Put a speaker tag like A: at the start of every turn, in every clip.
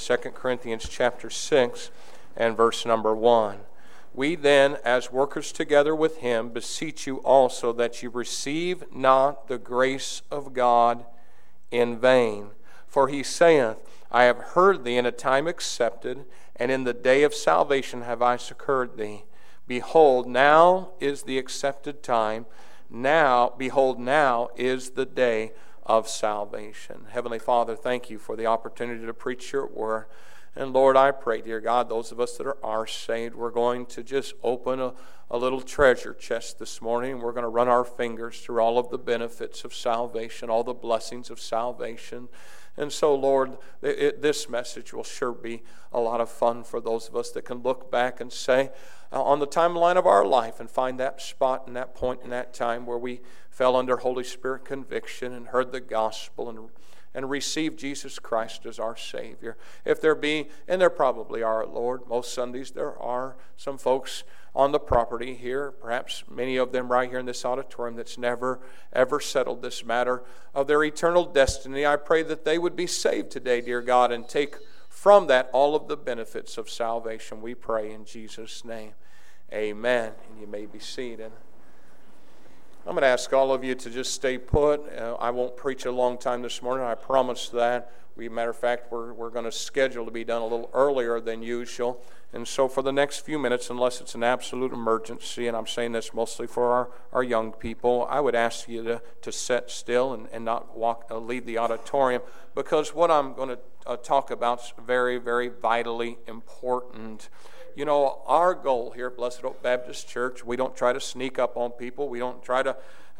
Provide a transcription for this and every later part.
A: 2 Corinthians chapter 6 and verse number 1. We then, as workers together with him, beseech you also that you receive not the grace of God in vain. For he saith, I have heard thee in a time accepted, and in the day of salvation have I succored thee. Behold, now is the accepted time. Behold, now is the day of salvation. Heavenly Father, thank you for the opportunity to preach your word. And Lord, I pray, dear God, those of us that are saved, we're going to just open a little treasure chest this morning. We're going to run our fingers through all of the benefits of salvation, all the blessings of salvation. And so, Lord, this message will sure be a lot of fun for those of us that can look back and say, on the timeline of our life, and find that spot and that point in that time where we fell under Holy Spirit conviction and heard the gospel and received Jesus Christ as our Savior. If there be, and there probably are, Lord, most Sundays there are some folks on the property here, perhaps many of them right here in this auditorium, that's never ever settled this matter of their eternal destiny. I pray that they would be saved today, dear God, and take from that all of the benefits of salvation. We pray in Jesus' name. Amen. And you may be seated. I'm going to ask all of you to just stay put. I won't preach a long time this morning. I promise that. Matter of fact, we're going to schedule to be done a little earlier than usual. And so for the next few minutes, unless it's an absolute emergency, and I'm saying this mostly for our young people, I would ask you to sit still and not leave the auditorium, because what I'm going to talk about is very, very vitally important. You know, our goal here at Blessed Hope Baptist Church, we don't try to sneak up on people. We don't try to,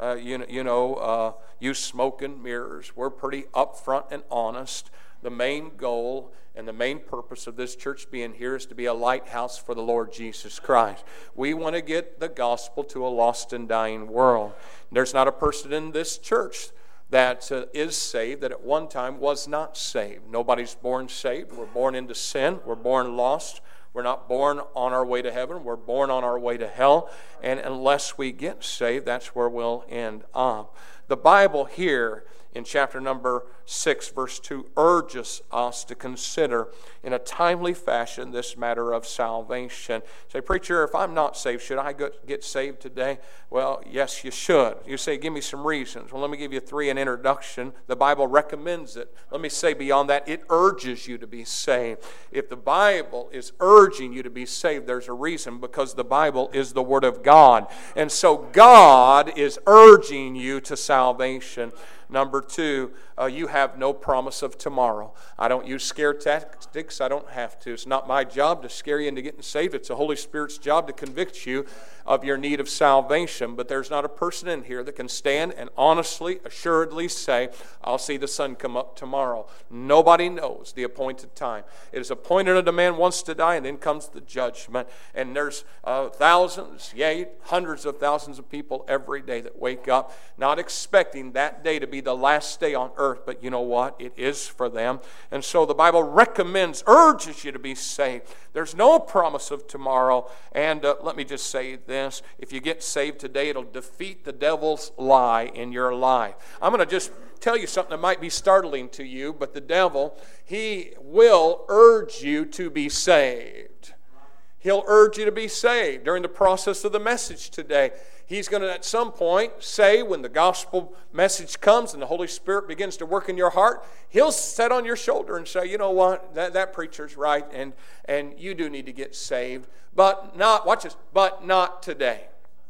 A: use smoke and mirrors. We're pretty upfront and honest. The main goal and the main purpose of this church being here is to be a lighthouse for the Lord Jesus Christ. We want to get the gospel to a lost and dying world. There's not a person in this church that is saved that at one time was not saved. Nobody's born saved. We're born into sin. We're born lost. We're not born on our way to heaven. We're born on our way to hell. And unless we get saved, that's where we'll end up. The Bible here in chapter number 6, verse 2, urges us to consider in a timely fashion this matter of salvation. Say, preacher, if I'm not saved, should I get saved today? Well, yes, you should. You say, give me some reasons. Well, let me give you 3 in introduction. The Bible recommends it. Let me say beyond that, it urges you to be saved. If the Bible is urging you to be saved, there's a reason, because the Bible is the Word of God. And so God is urging you to salvation. Number 2, you have no promise of tomorrow. I don't use scare tactics. I don't have to. It's not my job to scare you into getting saved. It's the Holy Spirit's job to convict you of your need of salvation. But there's not a person in here that can stand and honestly, assuredly say, I'll see the sun come up tomorrow. Nobody knows the appointed time. It is appointed unto man once to die, and then comes the judgment. And there's thousands, yea, hundreds of thousands of people every day that wake up not expecting that day to be the last day on earth. But you know what? It is for them. And so the Bible recommends, urges you to be saved. There's no promise of tomorrow. And let me just say this. If you get saved today, it'll defeat the devil's lie in your life. I'm going to just tell you something that might be startling to you, but the devil, he will urge you to be saved. He'll urge you to be saved during the process of the message today. He's going to at some point say, when the gospel message comes and the Holy Spirit begins to work in your heart, he'll sit on your shoulder and say, you know what, that preacher's right, and you do need to get saved. But not, watch this, but not today.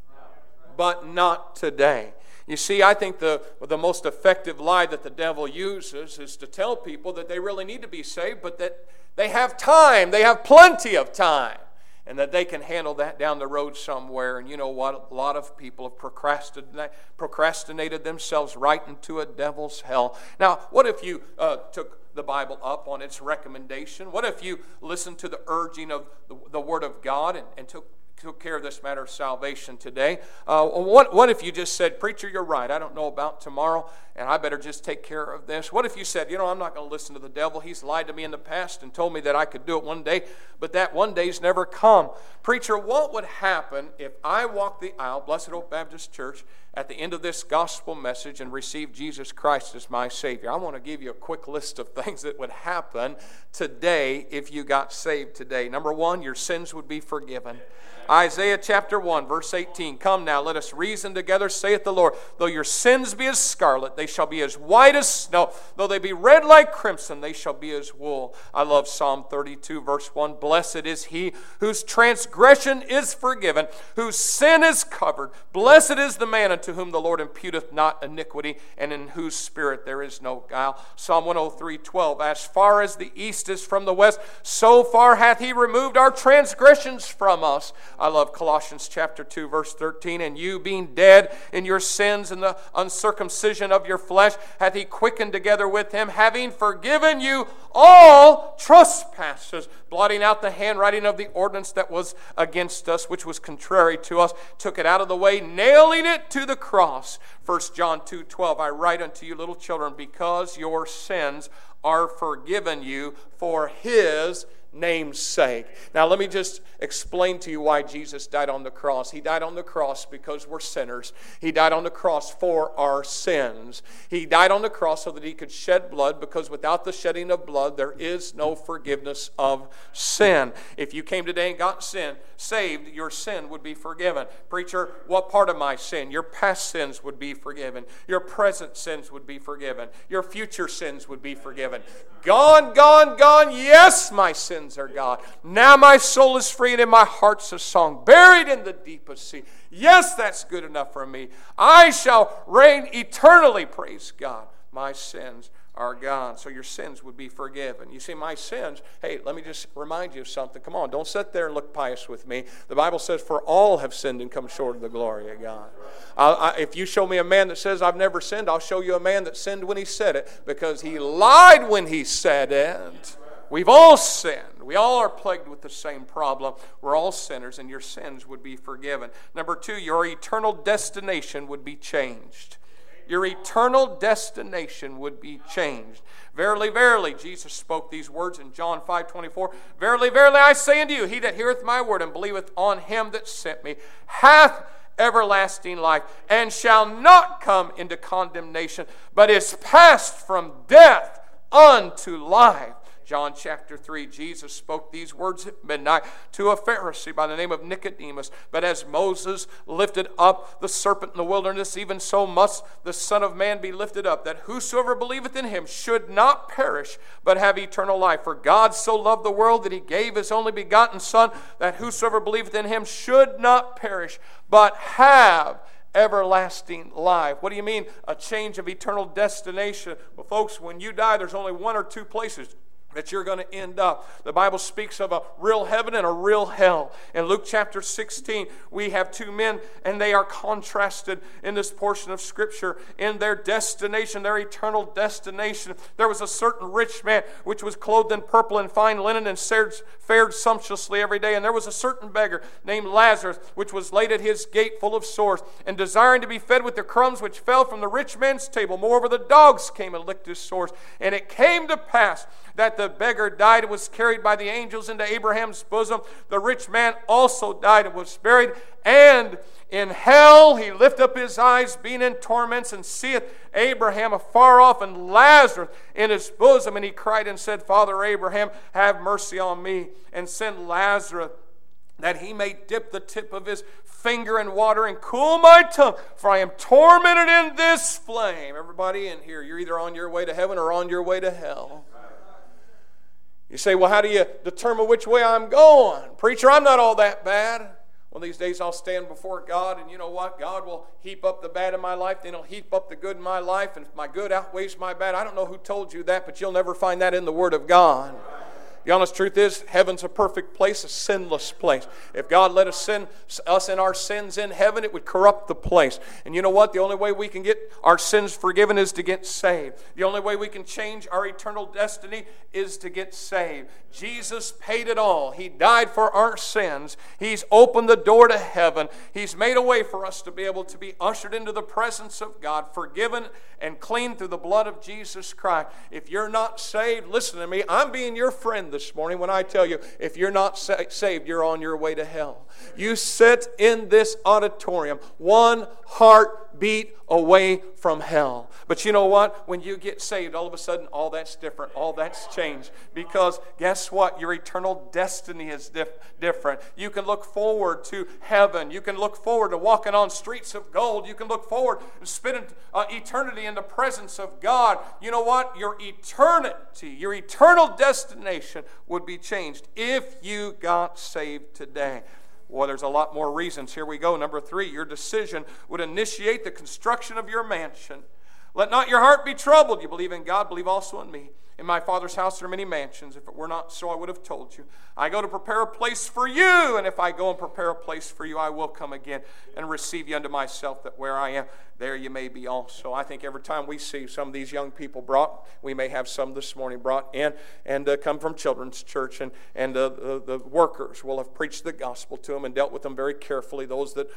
A: But not today. You see, I think the most effective lie that the devil uses is to tell people that they really need to be saved, but that they have time, they have plenty of time, and that they can handle that down the road somewhere. And you know what? A lot of people have procrastinated themselves right into a devil's hell. Now, what if you took the Bible up on its recommendation? What if you listened to the urging of the Word of God and took care of this matter of salvation today? What if you just said, preacher, you're right. I don't know about tomorrow, and I better just take care of this. What if you said, I'm not going to listen to the devil. He's lied to me in the past and told me that I could do it one day, but that one day's never come. Preacher, what would happen if I walked the aisle, Blessed Hope Baptist Church, at the end of this gospel message and receive Jesus Christ as my Savior, I want to give you a quick list of things that would happen today if you got saved today. Number one, your sins would be forgiven. Isaiah chapter 1, verse 18. Come now, let us reason together, saith the Lord. Though your sins be as scarlet, they shall be as white as snow. Though they be red like crimson, they shall be as wool. I love Psalm 32, verse 1. Blessed is he whose transgression is forgiven, whose sin is covered. Blessed is the man unto whom the Lord imputeth not iniquity, and in whose spirit there is no guile. Psalm 103, 12. As far as the east is from the west, so far hath he removed our transgressions from us. I love Colossians chapter 2, verse 13. And you, being dead in your sins and the uncircumcision of your flesh, hath he quickened together with him, having forgiven you all trespasses, blotting out the handwriting of the ordinance that was against us, which was contrary to us, took it out of the way, nailing it to the cross. 1 John 2:12. I write unto you, little children, because your sins are forgiven you for his name's sake. Now let me just explain to you why Jesus died on the cross. He died on the cross because we're sinners. He died on the cross for our sins. He died on the cross so that he could shed blood, because without the shedding of blood there is no forgiveness of sin. If you came today and got saved, your sin would be forgiven. Preacher, what part of my sin? Your past sins would be forgiven. Your present sins would be forgiven. Your future sins would be forgiven. Gone, gone, gone. Yes, my sins are gone. Now my soul is free and in my heart's a song, buried in the deepest sea. Yes, that's good enough for me. I shall reign eternally, praise God. My sins are gone. So your sins would be forgiven. You see, my sins, hey, let me just remind you of something. Come on, don't sit there and look pious with me. The Bible says, for all have sinned and come short of the glory of God. If you show me a man that says, I've never sinned, I'll show you a man that sinned when he said it, because he lied when he said it. We've all sinned. We all are plagued with the same problem. We're all sinners, and your sins would be forgiven. Number two, your eternal destination would be changed. Your eternal destination would be changed. Verily, verily, Jesus spoke these words in John 5:24. Verily, verily, I say unto you, he that heareth my word and believeth on him that sent me hath everlasting life, and shall not come into condemnation, but is passed from death unto life. John chapter 3, Jesus spoke these words at midnight to a Pharisee by the name of Nicodemus. But as Moses lifted up the serpent in the wilderness, even so must the Son of Man be lifted up, that whosoever believeth in him should not perish, but have eternal life. For God so loved the world that he gave his only begotten Son, that whosoever believeth in him should not perish, but have everlasting life. What do you mean, a change of eternal destination? Well, folks, when you die, there's only one or two places that you're going to end up. The Bible speaks of a real heaven and a real hell. In Luke chapter 16, we have two men, and they are contrasted in this portion of Scripture in their destination, their eternal destination. There was a certain rich man which was clothed in purple and fine linen and fared sumptuously every day. And there was a certain beggar named Lazarus, which was laid at his gate full of sores, and desiring to be fed with the crumbs which fell from the rich man's table. Moreover, the dogs came and licked his sores. And it came to pass that the beggar died and was carried by the angels into Abraham's bosom. The rich man also died and was buried. And in hell he lift up his eyes, being in torments, and seeth Abraham afar off and Lazarus in his bosom. And he cried and said, Father Abraham, have mercy on me, and send Lazarus, that he may dip the tip of his finger in water and cool my tongue, for I am tormented in this flame. Everybody in here, you're either on your way to heaven or on your way to hell. You say, well, how do you determine which way I'm going? Preacher, I'm not all that bad. Well, these days I'll stand before God, and you know what? God will heap up the bad in my life, then He'll heap up the good in my life, and if my good outweighs my bad, I don't know who told you that, but you'll never find that in the Word of God. The honest truth is, heaven's a perfect place, a sinless place. If God let us in our sins in heaven, it would corrupt the place. And you know what? The only way we can get our sins forgiven is to get saved. The only way we can change our eternal destiny is to get saved. Jesus paid it all. He died for our sins. He's opened the door to heaven. He's made a way for us to be able to be ushered into the presence of God, forgiven and clean through the blood of Jesus Christ. If you're not saved, listen to me. I'm being your friend this this morning when I tell you, if you're not saved, you're on your way to hell. You sit in this auditorium, one heartbeat away from hell. But you know what? When you get saved, all of a sudden, all that's different. All that's changed. Because guess what? Your eternal destiny is different. You can look forward to heaven. You can look forward to walking on streets of gold. You can look forward to spending eternity in the presence of God. You know what? Your eternity, your eternal destination would be changed if you got saved today. Well, there's a lot more reasons. Here we go. Number 3, your decision would initiate the construction of your mansion. Let not your heart be troubled. You believe in God, believe also in me. In my Father's house there are many mansions. If it were not so, I would have told you. I go to prepare a place for you, and if I go and prepare a place for you, I will come again and receive you unto myself, that where I am, there you may be also. I think every time we see some of these young people brought, we may have some this morning brought in and come from children's church, and the workers will have preached the gospel to them and dealt with them very carefully, those that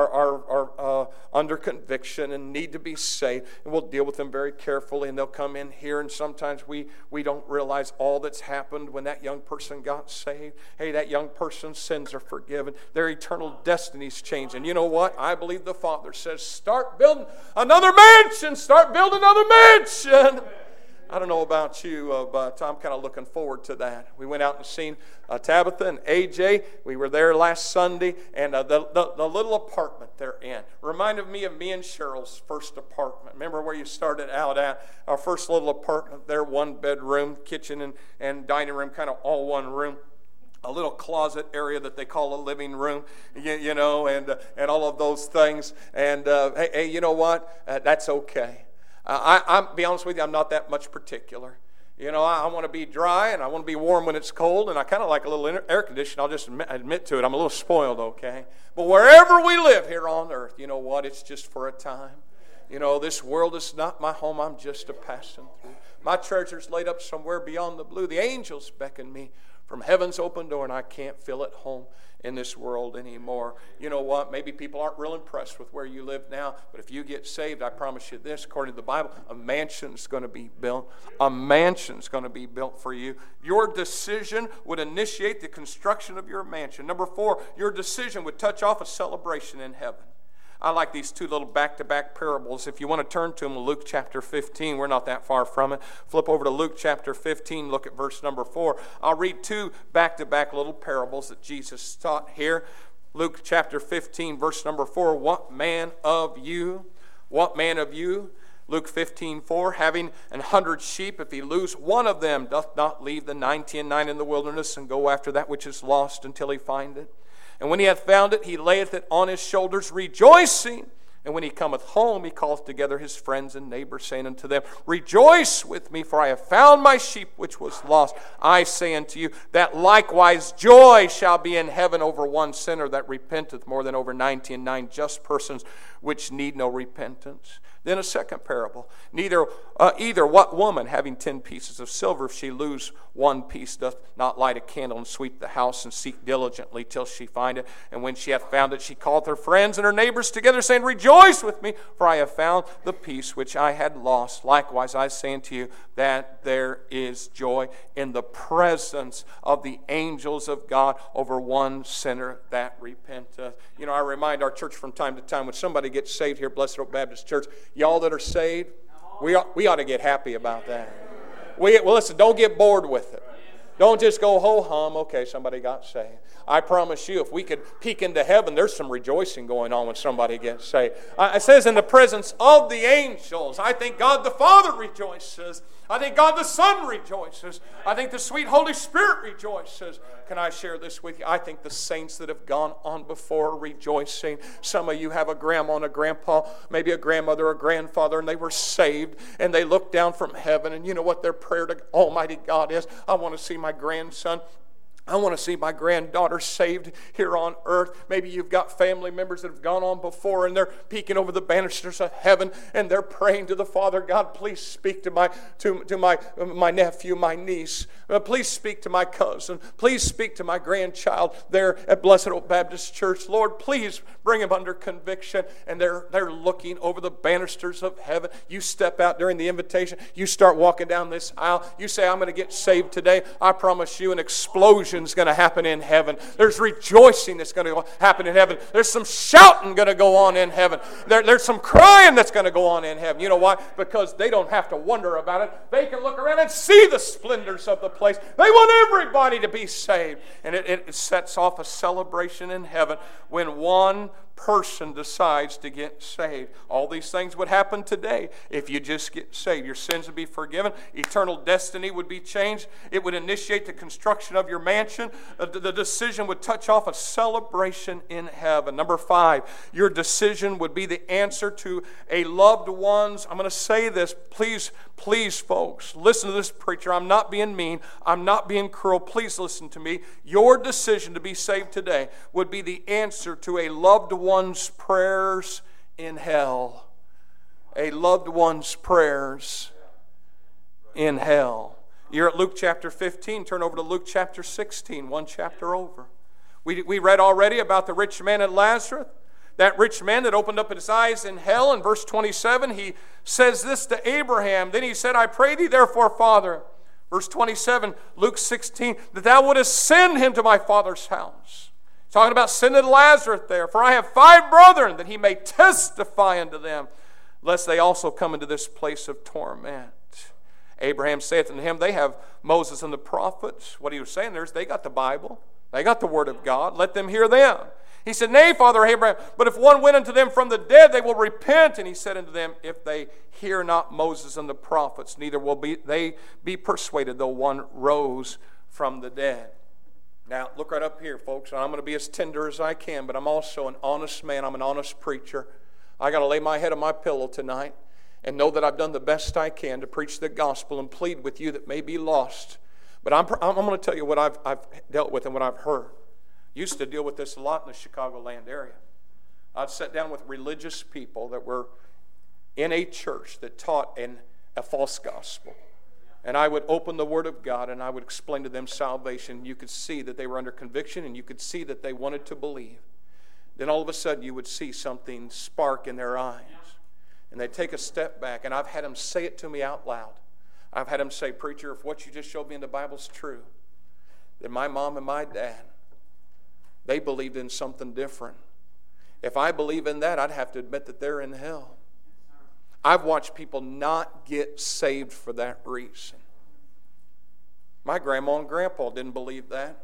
A: are under conviction and need to be saved, and we'll deal with them very carefully, and they'll come in here, and sometimes we don't realize all that's happened when that young person got saved. Hey, that young person's sins are forgiven. Their eternal destiny's changed. And you know what? I believe the Father says, start building another mansion. Start building another mansion. I don't know about you, but I'm kind of looking forward to that. We went out and seen Tabitha and AJ. We were there last Sunday, and the little apartment they're in reminded me of me and Cheryl's first apartment. Remember where you started out at? Our first little apartment there, 1 bedroom, kitchen and dining room, kind of all one room. A little closet area that they call a living room, you know, and all of those things. And hey, you know what? That's okay. I'll be honest with you, I'm not that much particular. You know, I want to be dry and I want to be warm when it's cold, and I kind of like a little air conditioning. I'll just admit to it. I'm a little spoiled, okay? But wherever we live here on earth, you know what? It's just for a time. You know, this world is not my home. I'm just a passing through. My treasure's laid up somewhere beyond the blue. The angels beckon me from heaven's open door, and I can't feel at home in this world anymore. You know what? Maybe people aren't real impressed with where you live now, but if you get saved, I promise you this, according to the Bible, a mansion's going to be built. A mansion's going to be built for you. Your decision would initiate the construction of your mansion. Number 4, your decision would touch off a celebration in heaven. I like these 2 little back-to-back parables. If you want to turn to them, Luke chapter 15. We're not that far from it. Flip over to Luke chapter 15. Look at verse number 4. I'll read 2 back-to-back little parables that Jesus taught here. Luke chapter 15, verse number 4. What man of you? Luke 15:4, having 100 sheep, if he lose one of them, doth not leave the 99 in the wilderness and go after that which is lost until he find it? And when he hath found it, he layeth it on his shoulders, rejoicing. And when he cometh home, he calleth together his friends and neighbors, saying unto them, Rejoice with me, for I have found my sheep which was lost. I say unto you, that likewise joy shall be in heaven over one sinner that repenteth, more than over 99 just persons which need no repentance. Then a second parable. Either what woman, having 10 pieces of silver, if she lose one piece, doth not light a candle and sweep the house and seek diligently till she find it? And when she hath found it, she calleth her friends and her neighbors together, saying, Rejoice with me, for I have found the piece which I had lost. Likewise, I say unto you, that there is joy in the presence of the angels of God over one sinner that repenteth. You know, I remind our church from time to time, when somebody gets saved here at Blessed Oak Baptist Church, y'all that are saved, we ought to get happy about that. Well, listen, don't get bored with it. Don't just go ho-hum, okay, somebody got saved. I promise you, if we could peek into heaven, there's some rejoicing going on when somebody gets saved. It says in the presence of the angels. I think God the Father rejoices. I think God the Son rejoices. I think the sweet Holy Spirit rejoices. Can I share this with you? I think the saints that have gone on before are rejoicing. Some of you have a grandma and a grandpa, maybe a grandmother or grandfather, and they were saved, and they looked down from heaven, and you know what their prayer to Almighty God is? I want to see my grandson I want to see my granddaughter saved here on earth. Maybe you've got family members that have gone on before and they're peeking over the banisters of heaven and they're praying to the Father, God, please speak to my nephew, my niece. Please speak to my cousin. Please speak to my grandchild there at Blessed Oak Baptist Church. Lord, please bring him under conviction. And they're looking over the banisters of heaven. You step out during the invitation. You start walking down this aisle. You say, I'm going to get saved today. I promise you an explosion is going to happen in heaven. There's rejoicing that's going to happen in heaven. There's some shouting going to go on in heaven. There's some crying that's going to go on in heaven. You know why? Because they don't have to wonder about it. They can look around and see the splendors of the place. They want everybody to be saved. And it sets off a celebration in heaven when one person decides to get saved. All these things would happen today if you just get saved. Your sins would be forgiven. Eternal destiny would be changed. It would initiate the construction of your mansion. The decision would touch off a celebration in heaven. Number 5, your decision would be the answer to a loved one's. I'm going to say this. Please, folks, listen to this preacher. I'm not being mean. I'm not being cruel. Please listen to me. Your decision to be saved today would be the answer to a loved one's prayers in hell. A loved one's prayers in hell. You're at Luke chapter 15. Turn over to Luke chapter 16, one chapter over. We read already about the rich man and Lazarus. That rich man that opened up his eyes in hell. In verse 27, he says this to Abraham. Then he said, I pray thee therefore, Father. Verse 27, Luke 16, that thou wouldest send him to my father's house. Talking about sending Lazarus there. For I have 5 brethren, that he may testify unto them, lest they also come into this place of torment. Abraham saith unto him, they have Moses and the prophets. What he was saying there is they got the Bible. They got the Word of God. Let them hear them. He said, Nay, Father Abraham, but if one went unto them from the dead, they will repent. And he said unto them, If they hear not Moses and the prophets, neither will they be persuaded, though one rose from the dead. Now, look right up here, folks. I'm going to be as tender as I can, but I'm also an honest man. I'm an honest preacher. I got to lay my head on my pillow tonight and know that I've done the best I can to preach the gospel and plead with you that may be lost. But I'm going to tell you what I've dealt with and what I've heard. Used to deal with this a lot in the Chicagoland area. I'd sat down with religious people that were in a church that taught a false gospel. And I would open the Word of God and I would explain to them salvation. You could see that they were under conviction and you could see that they wanted to believe. Then all of a sudden you would see something spark in their eyes. And they'd take a step back, and I've had them say it to me out loud. I've had them say, Preacher, if what you just showed me in the Bible is true, then my mom and my dad, they believed in something different. If I believe in that, I'd have to admit that they're in hell. I've watched people not get saved for that reason. My grandma and grandpa didn't believe that.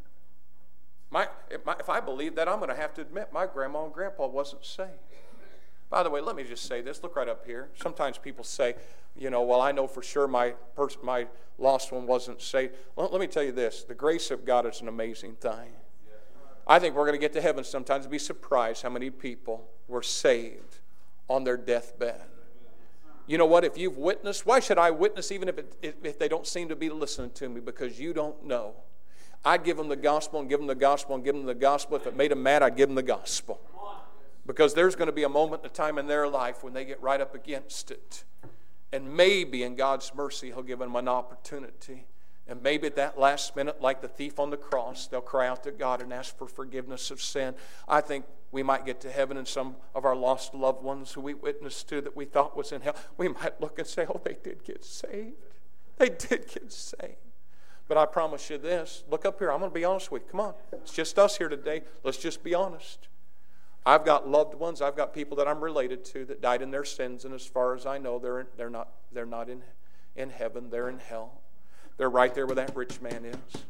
A: If I believe that, I'm going to have to admit my grandma and grandpa wasn't saved. By the way, let me just say this. Look right up here. Sometimes people say, well, I know for sure my lost one wasn't saved. Well, let me tell you this. The grace of God is an amazing thing. I think we're going to get to heaven sometimes and be surprised how many people were saved on their deathbed. You know what? If you've witnessed, why should I witness even if they don't seem to be listening to me? Because you don't know. I'd give them the gospel and give them the gospel and give them the gospel. If it made them mad, I'd give them the gospel. Because there's going to be a moment in time in their life when they get right up against it. And maybe in God's mercy, He'll give them an opportunity. And maybe at that last minute, like the thief on the cross, they'll cry out to God and ask for forgiveness of sin. I think we might get to heaven and some of our lost loved ones who we witnessed to that we thought was in hell, we might look and say, oh, they did get saved. They did get saved. But I promise you this. Look up here. I'm going to be honest with you. Come on. It's just us here today. Let's just be honest. I've got loved ones. I've got people that I'm related to that died in their sins, and as far as I know, they're not in heaven. They're in hell. They're right there where that rich man is.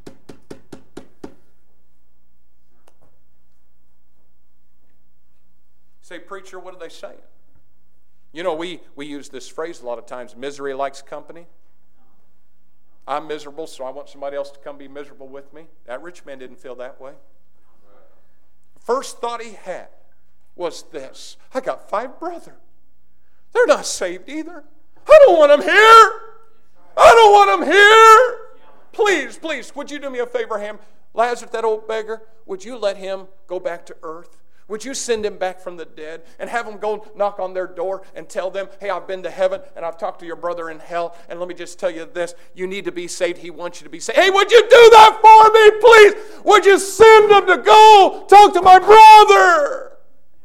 A: Say, preacher, what are they saying? We use this phrase a lot of times, misery likes company. I'm miserable, so I want somebody else to come be miserable with me. That rich man didn't feel that way. First thought he had was this: I got 5 brethren. They're not saved either. I don't want them here. I don't want them here. Please, please, would you do me a favor, Ham? Lazarus, that old beggar, would you let him go back to earth? Would you send him back from the dead and have him go knock on their door and tell them, hey, I've been to heaven and I've talked to your brother in hell, and let me just tell you this, you need to be saved. He wants you to be saved. Hey, would you do that for me, please? Would you send him to go talk to my brother?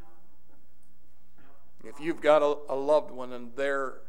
A: If you've got a loved one and they're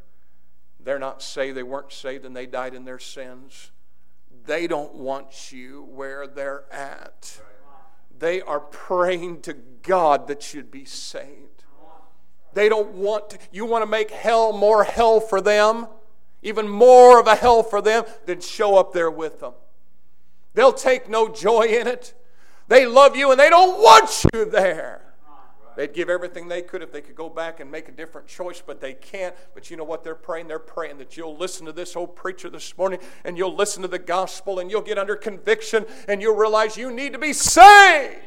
A: not saved, they weren't saved and they died in their sins, they don't want you where they're at. They are praying to God that you'd be saved. They don't want to. You want to make hell more hell for them, even more of a hell for them, then show up there with them. They'll take no joy in it. They love you and they don't want you there. They'd give everything they could if they could go back and make a different choice, but they can't. But you know what they're praying? They're praying that you'll listen to this old preacher this morning and you'll listen to the gospel and you'll get under conviction and you'll realize you need to be saved.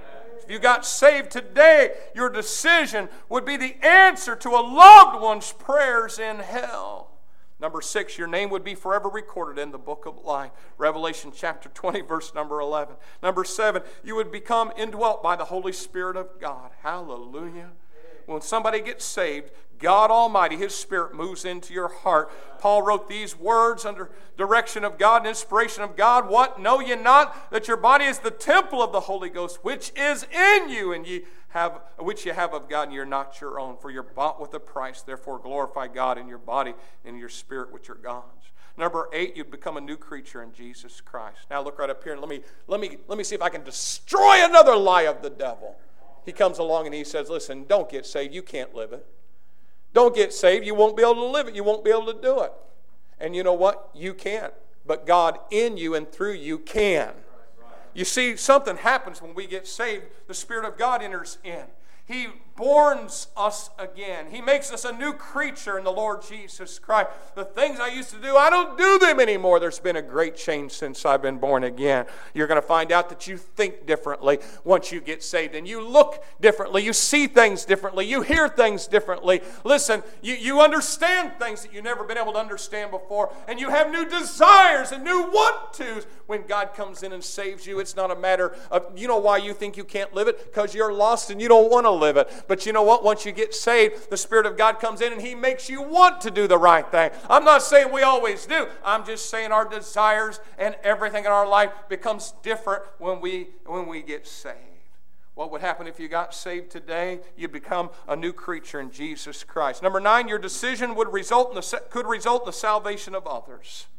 A: If you got saved today, your decision would be the answer to a loved one's prayers in hell. Number 6, your name would be forever recorded in the book of life. Revelation chapter 20, verse number 11. Number 7, you would become indwelt by the Holy Spirit of God. Hallelujah. When somebody gets saved, God Almighty, His Spirit moves into your heart. Paul wrote these words under direction of God and inspiration of God. What? Know ye not that your body is the temple of the Holy Ghost, which is in you, and which you have of God, and you're not your own, for you're bought with a price. Therefore glorify God in your body and in your spirit, which are God's. Number 8, you become a new creature in Jesus Christ. Now look right up here and let me see if I can destroy another lie of the devil. He comes along and he says, listen, don't get saved. You can't live it. Don't get saved. You won't be able to live it. You won't be able to do it. And you know what? You can't. But God in you and through you can. You see, something happens when we get saved. The Spirit of God enters in. He borns us again. He makes us a new creature in the Lord Jesus Christ. The things I used to do, I don't do them anymore. There's been a great change since I've been born again. You're going to find out that you think differently once you get saved. And you look differently. You see things differently. You hear things differently. Listen, you understand things that you've never been able to understand before. And you have new desires and new want-tos. When God comes in and saves you, it's not a matter of, you know why you think you can't live it? Because you're lost and you don't want to live it. But you know what? Once you get saved, the Spirit of God comes in and He makes you want to do the right thing. I'm not saying we always do. I'm just saying our desires and everything in our life becomes different when we get saved. What would happen if you got saved today? You'd become a new creature in Jesus Christ. Number 9, your decision could result in the salvation of others.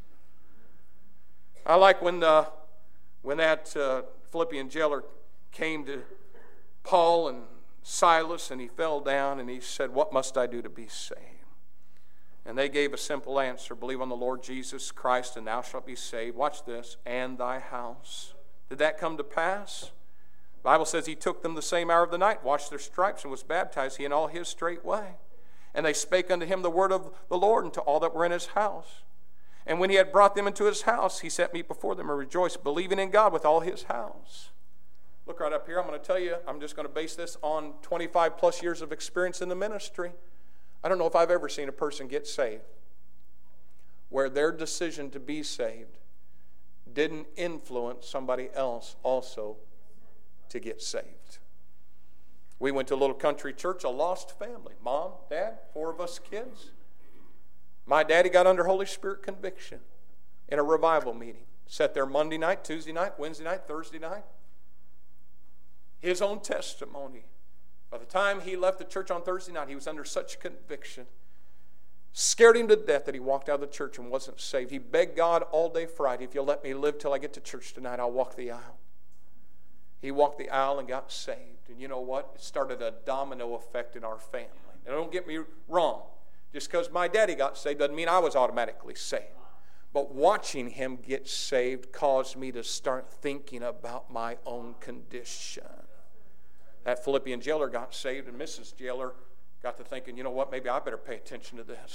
A: I like when that Philippian jailer came to Paul and Silas, and he fell down and he said, what must I do to be saved? And they gave a simple answer: believe on the Lord Jesus Christ and thou shalt be saved. Watch this. And thy house. Did that come to pass? The Bible says he took them the same hour of the night, washed their stripes, and was baptized, he and all his straightway. And they spake unto him the word of the Lord and to all that were in his house. And when he had brought them into his house, he set meat before them and rejoiced, believing in God with all his house. Look right up here. I'm going to tell you, I'm just going to base this on 25 plus years of experience in the ministry. I don't know if I've ever seen a person get saved where their decision to be saved didn't influence somebody else also to get saved. We went to a little country church, a lost family. Mom, Dad, 4 of us kids. My daddy got under Holy Spirit conviction in a revival meeting. Sat there Monday night, Tuesday night, Wednesday night, Thursday night. His own testimony. By the time he left the church on Thursday night, he was under such conviction. Scared him to death that he walked out of the church and wasn't saved. He begged God all day Friday, if you'll let me live till I get to church tonight, I'll walk the aisle. He walked the aisle and got saved. And you know what? It started a domino effect in our family. Now don't get me wrong. Just because my daddy got saved doesn't mean I was automatically saved. But watching him get saved caused me to start thinking about my own condition. That Philippian jailer got saved, and Mrs. Jailer got to thinking, you know what, maybe I better pay attention to this.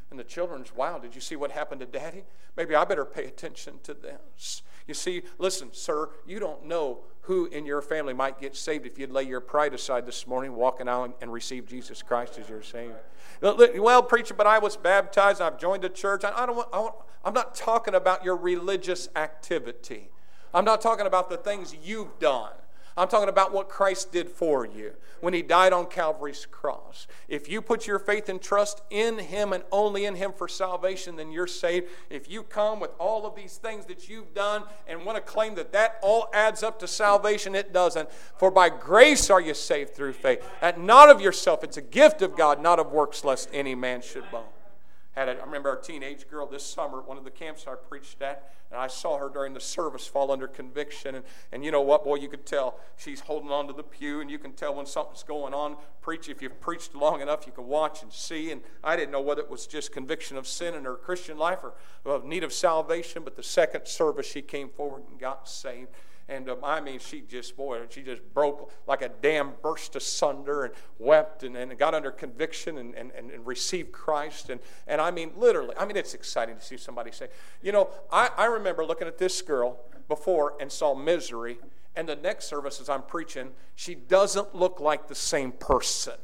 A: And the children's, wow, did you see what happened to Daddy? Maybe I better pay attention to this. You see, listen, sir, you don't know who in your family might get saved if you'd lay your pride aside this morning, walking out and receive Jesus Christ as your Savior. Well, preacher, but I was baptized, I've joined a church. I'm not talking about your religious activity. I'm not talking about the things you've done. I'm talking about what Christ did for you when He died on Calvary's cross. If you put your faith and trust in Him and only in Him for salvation, then you're saved. If you come with all of these things that you've done and want to claim that that all adds up to salvation, it doesn't. For by grace are you saved through faith, and not of yourself. It's a gift of God, not of works, lest any man should boast. I remember a teenage girl this summer at one of the camps I preached at, and I saw her during the service fall under conviction. And you know what, boy, you could tell she's holding on to the pew, and you can tell when something's going on. If you've preached long enough, you can watch and see. And I didn't know whether it was just conviction of sin in her Christian life or of need of salvation, but the second service she came forward and got saved. And she just broke like a dam, burst asunder, and wept and got under conviction and received Christ. And I mean, literally, it's exciting to see somebody say, you know, I remember looking at this girl before and saw misery. And the next service as I'm preaching, she doesn't look like the same person.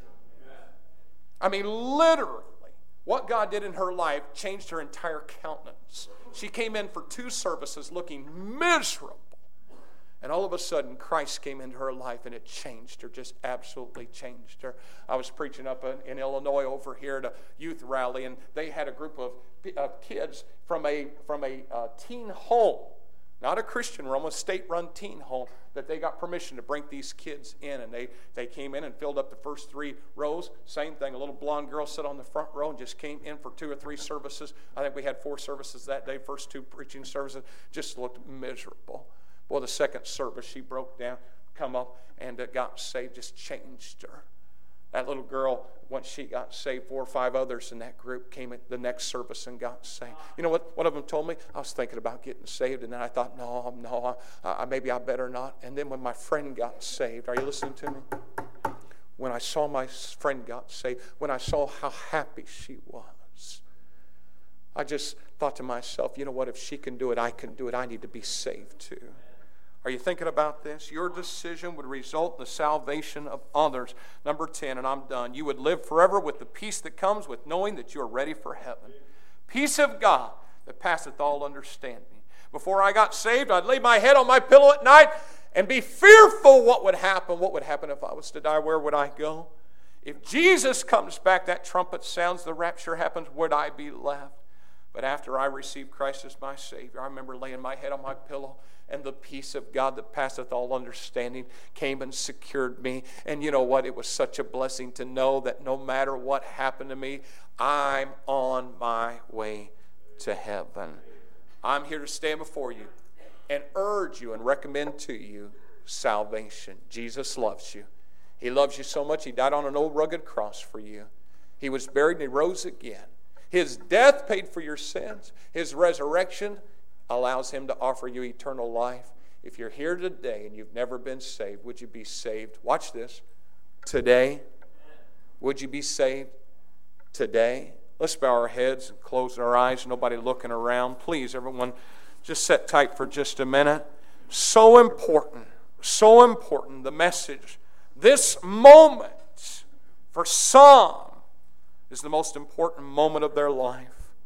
A: I mean, literally, what God did in her life changed her entire countenance. She came in for 2 services looking miserable. And all of a sudden, Christ came into her life, and it changed her, just absolutely changed her. I was preaching up in Illinois over here at a youth rally, and they had a group of kids from a teen home, not a Christian home, a state-run teen home, that they got permission to bring these kids in. And they came in and filled up the first 3 rows. Same thing, a little blonde girl sat on the front row and just came in for 2 or 3 services. I think we had 4 services that day, first 2 preaching services, just looked miserable. Well, the second service, she broke down, come up, and got saved, just changed her. That little girl, once she got saved, 4 or 5 others in that group came at the next service and got saved. You know what one of them told me? I was thinking about getting saved, and then I thought, no, maybe I better not. And then when my friend got saved, are you listening to me? When I saw my friend got saved, when I saw how happy she was, I just thought to myself, you know what, if she can do it, I can do it. I need to be saved too. Are you thinking about this? Your decision would result in the salvation of others. Number 10, and I'm done. You would live forever with the peace that comes with knowing that you are ready for heaven. Peace of God that passeth all understanding. Before I got saved, I'd lay my head on my pillow at night and be fearful what would happen. What would happen if I was to die? Where would I go? If Jesus comes back, that trumpet sounds, the rapture happens, would I be left? But after I received Christ as my Savior, I remember laying my head on my pillow, and the peace of God that passeth all understanding came and secured me. And you know what? It was such a blessing to know that no matter what happened to me, I'm on my way to heaven. I'm here to stand before you and urge you and recommend to you salvation. Jesus loves you. He loves you so much, He died on an old rugged cross for you. He was buried and He rose again. His death paid for your sins. His resurrection allows Him to offer you eternal life. If you're here today and you've never been saved, would you be saved? Watch this. Today, would you be saved today? Let's bow our heads and close our eyes. Nobody looking around. Please, everyone, just sit tight for just a minute. So important, the message. This moment, for some, is the most important moment of their life.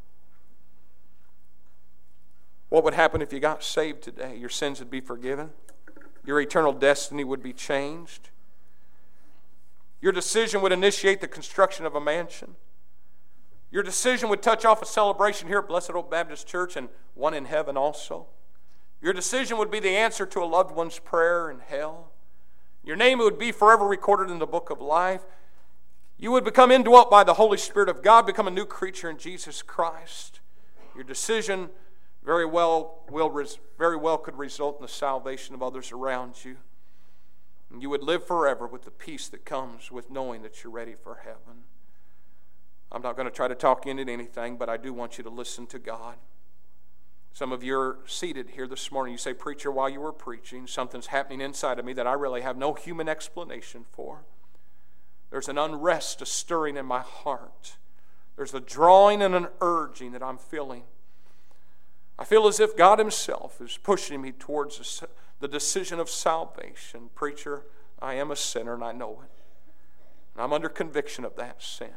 A: What would happen if you got saved today? Your sins would be forgiven. Your eternal destiny would be changed. Your decision would initiate the construction of a mansion. Your decision would touch off a celebration here at Blessed Oak Baptist Church and one in heaven also. Your decision would be the answer to a loved one's prayer in hell. Your name would be forever recorded in the book of life. You would become indwelt by the Holy Spirit of God, become a new creature in Jesus Christ. Your decision very well could result in the salvation of others around you. And you would live forever with the peace that comes with knowing that you're ready for heaven. I'm not going to try to talk you into anything, but I do want you to listen to God. Some of you are seated here this morning. You say, preacher, while you were preaching, something's happening inside of me that I really have no human explanation for. There's an unrest, a stirring in my heart. There's a drawing and an urging that I'm feeling. I feel as if God Himself is pushing me towards the decision of salvation. Preacher, I am a sinner and I know it. And I'm under conviction of that sin.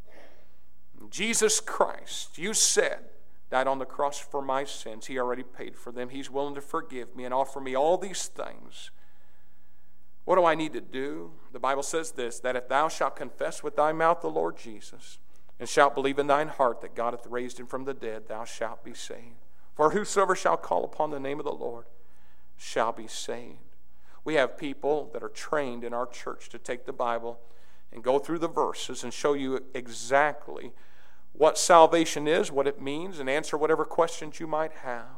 A: Jesus Christ, you said, died on the cross for my sins. He already paid for them. He's willing to forgive me and offer me all these things. What do I need to do? The Bible says this, that if thou shalt confess with thy mouth the Lord Jesus, and shalt believe in thine heart that God hath raised Him from the dead, thou shalt be saved. For whosoever shall call upon the name of the Lord shall be saved. We have people that are trained in our church to take the Bible and go through the verses and show you exactly what salvation is, what it means, and answer whatever questions you might have.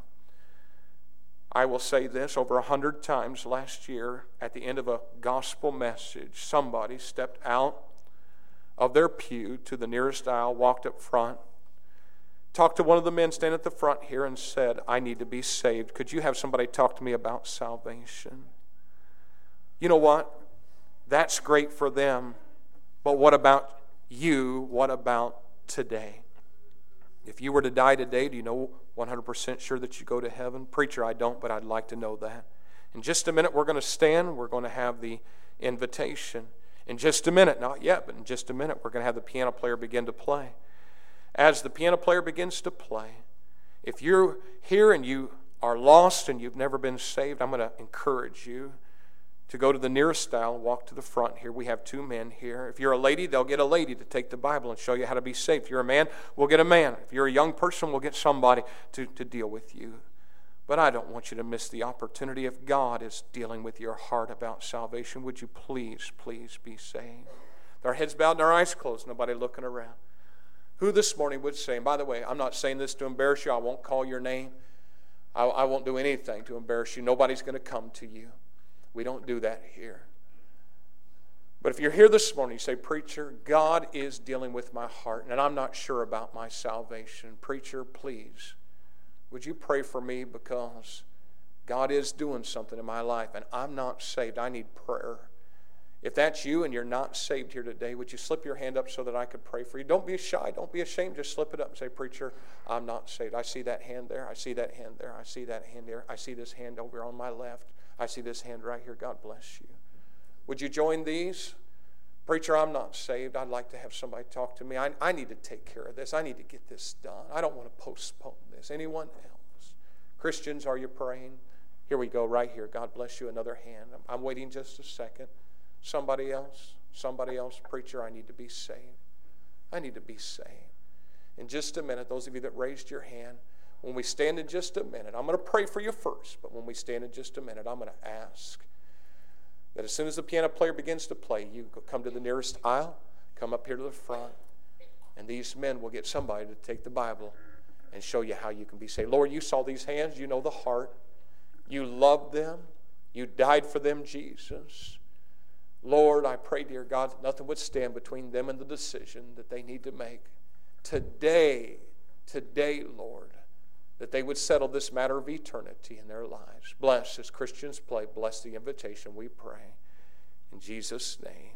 A: I will say this, over 100 times last year, at the end of a gospel message, somebody stepped out of their pew to the nearest aisle, walked up front, talked to one of the men standing at the front here and said, I need to be saved. Could you have somebody talk to me about salvation? You know what? That's great for them. But what about you? What about today? If you were to die today, do you know 100% sure that you go to heaven? Preacher, I don't, but I'd like to know that. In just a minute, we're going to stand. We're going to have the invitation. In just a minute, not yet, but in just a minute, we're going to have the piano player begin to play. As the piano player begins to play, if you're here and you are lost and you've never been saved, I'm going to encourage you to go to the nearest aisle and walk to the front here. We have 2 men here. If you're a lady, they'll get a lady to take the Bible and show you how to be saved. If you're a man, we'll get a man. If you're a young person, we'll get somebody to deal with you. But I don't want you to miss the opportunity. If God is dealing with your heart about salvation, would you please, please be saved? With our heads bowed and our eyes closed, nobody looking around. Who this morning would say, and by the way, I'm not saying this to embarrass you. I won't call your name. I won't do anything to embarrass you. Nobody's going to come to you. We don't do that here. But if you're here this morning, you say, Preacher, God is dealing with my heart, and I'm not sure about my salvation. Preacher, please, would you pray for me, because God is doing something in my life, and I'm not saved. I need prayer. If that's you and you're not saved here today, would you slip your hand up so that I could pray for you? Don't be shy. Don't be ashamed. Just slip it up and say, Preacher, I'm not saved. I see that hand there. I see that hand there. I see that hand there. I see this hand over on my left. I see this hand right here. God bless you. Would you join these? Preacher, I'm not saved. I'd like to have somebody talk to me. I need to take care of this. I need to get this done. I don't want to postpone this. Anyone else? Christians, are you praying? Here we go, right here. God bless you. Another hand. I'm waiting just a second. Somebody else? Somebody else? Preacher, I need to be saved. I need to be saved. In just a minute, those of you that raised your hand, when we stand in just a minute, I'm going to pray for you first, but when we stand in just a minute, I'm going to ask that as soon as the piano player begins to play, you come to the nearest aisle, come up here to the front, and these men will get somebody to take the Bible and show you how you can be saved. Lord, you saw these hands. You know the heart. You loved them. You died for them, Jesus. Lord, I pray, dear God, that nothing would stand between them and the decision that they need to make. Today, Lord, that they would settle this matter of eternity in their lives. Bless as Christians play. Bless the invitation, we pray. In Jesus' name.